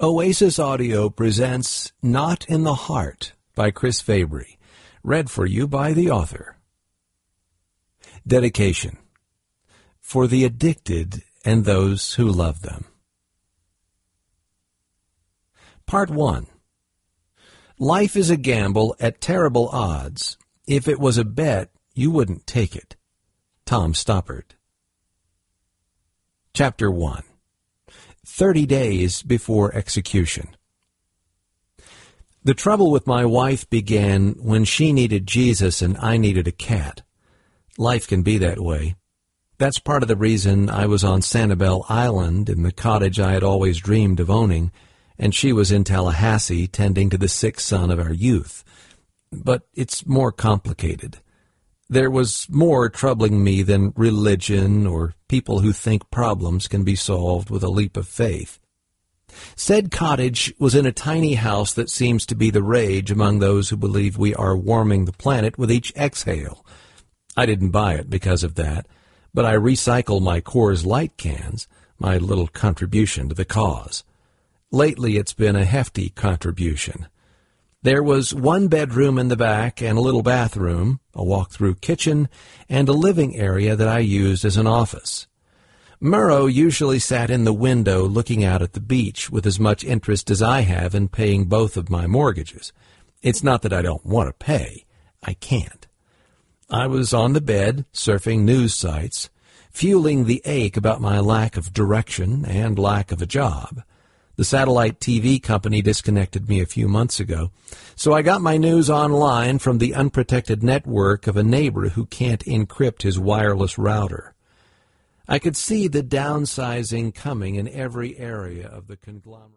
Oasis Audio presents Not in the Heart by Chris Fabry, read for you by the author. Dedication. For the addicted and those who love them. Part 1. Life is a gamble at terrible odds. If it was a bet, you wouldn't take it. Tom Stoppard. Chapter 1. 30 days before execution. The trouble with my wife began when she needed Jesus and I needed a cat. Life can be that way. That's part of the reason I was on Sanibel Island in the cottage I had always dreamed of owning, and she was in Tallahassee tending to the sick son of our youth. But it's more complicated. There was more troubling me than religion or people who think problems can be solved with a leap of faith. Said cottage was in a tiny house that seems to be the rage among those who believe we are warming the planet with each exhale. I didn't buy it because of that, but I recycle my Coors Light cans, my little contribution to the cause. Lately it's been a hefty contribution. There was one bedroom in the back and a little bathroom, a walk-through kitchen, and a living area that I used as an office. Murrow usually sat in the window looking out at the beach with as much interest as I have in paying both of my mortgages. It's not that I don't want to pay. I can't. I was on the bed, surfing news sites, fueling the ache about my lack of direction and lack of a job. The satellite TV company disconnected me a few months ago, so I got my news online from the unprotected network of a neighbor who can't encrypt his wireless router. I could see the downsizing coming in every area of the conglomerate.